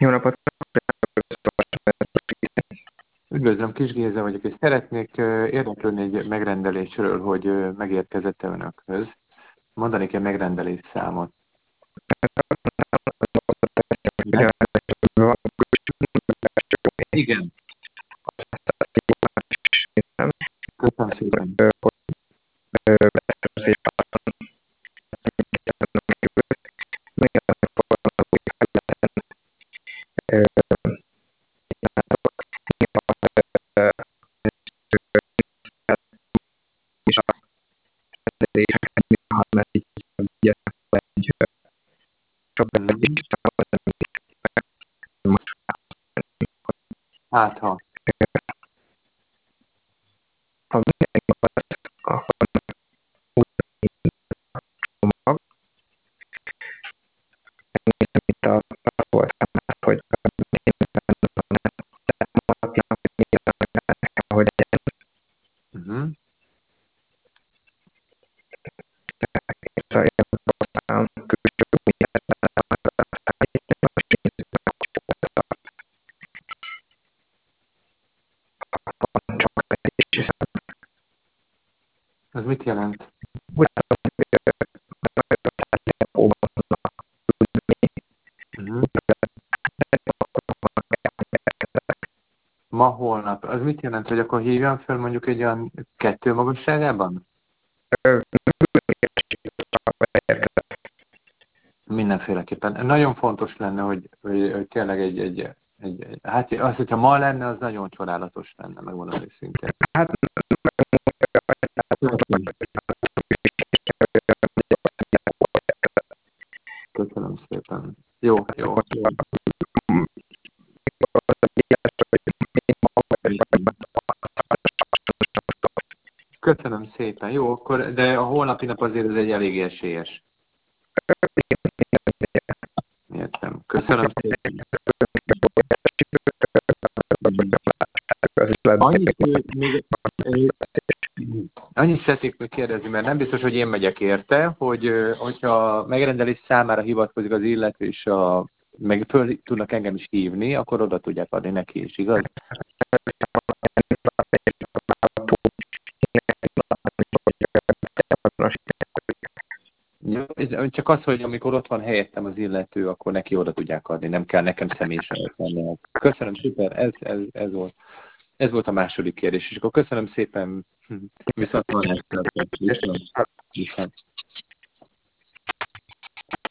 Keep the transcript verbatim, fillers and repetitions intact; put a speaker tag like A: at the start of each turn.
A: Jó napot!
B: Üdvözlöm, Kis Géza vagyok, és szeretnék ö, érdeklődni egy megrendelésről, hogy ö, megérkezett-e önökhöz. Mondanék egy megrendelés számot. Meg? Igen, köszönöm szépen. Mhm. Hát, ha. Mhm. Ez mit jelent? Mhm. Ma, holnap. Az mit jelent, hogy akkor hívjam fel mondjuk egy olyan kettő magasságában? Mindenféleképpen. Nagyon fontos lenne, hogy, hogy, hogy tényleg egy, egy, egy, egy, hát az, hogyha ma lenne, az nagyon csodálatos lenne, megmondom őszintén. Köszönöm. Köszönöm szépen. Jó, jó, jó. Köszönöm szépen. Jó, akkor, de a holnapi nap azért ez egy elég esélyes. Értem. Köszönöm szépen. Annyit, még, annyit szeretnék még kérdezni, mert nem biztos, hogy én megyek érte, hogy hogyha megrendelés számára hivatkozik az illető, és a, meg föl tudnak engem is hívni, akkor oda tudják adni neki is, igaz? Ja, csak az, hogy amikor ott van helyettem az illető, akkor neki oda tudják adni, nem kell nekem személyesen ott lenni. Köszönöm szépen, ez, ez, ez, volt, ez volt a második kérdés, és akkor köszönöm szépen, viszont van ezt.